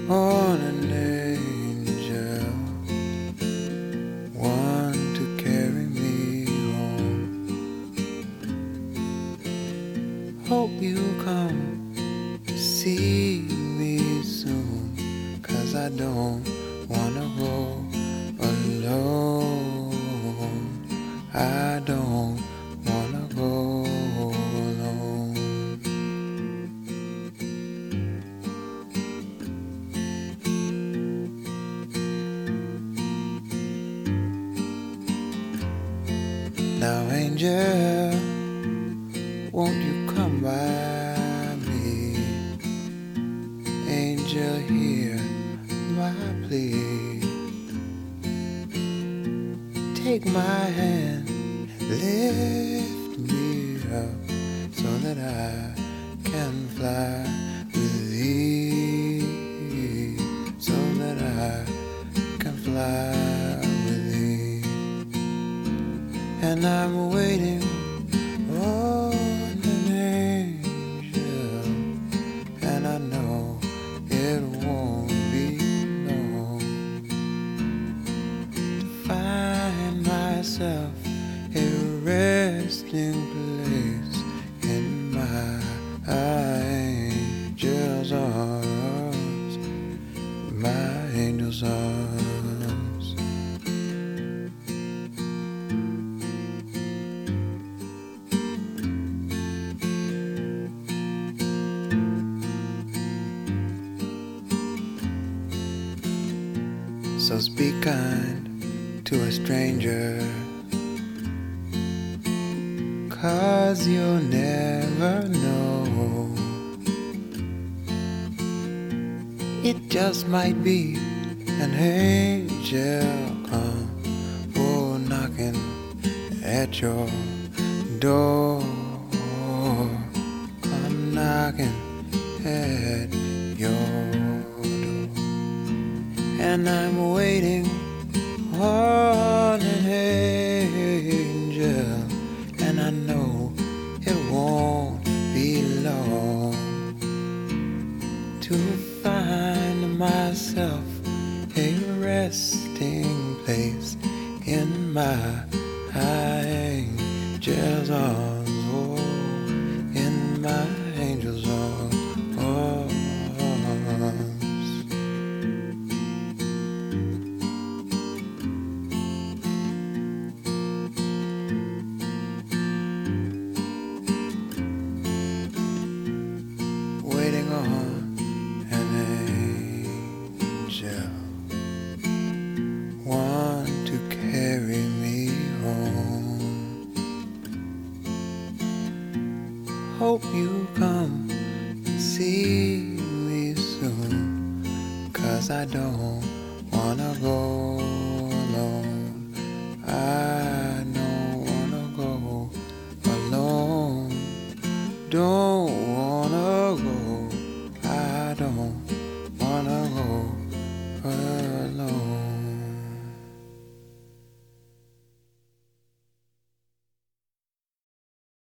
on an angel, one to carry me home. Hope you come see me soon, 'cause I don't wanna go alone. I don't wanna go alone. Now, angel, won't you come by me? Angel, hear my plea. Take my hand, lift me up so that I can fly with thee, so that I can fly with thee. And I'm waiting on an angel, and I know it won't be long to find myself a resting place in my angel's arms, my angel's arms. So speak kind to a stranger, 'cause you'll never know. It just might be an angel come, oh, knocking at your door. Come knocking at your door. And I'm waiting on an angel, and I know it won't be long to find myself a resting place in my angel's arms, oh, in my angel's arms. Waiting on an angel, one to carry me home. Hope you come and see me soon, 'cause I don't wanna go alone. I don't wanna go alone. Don't wanna go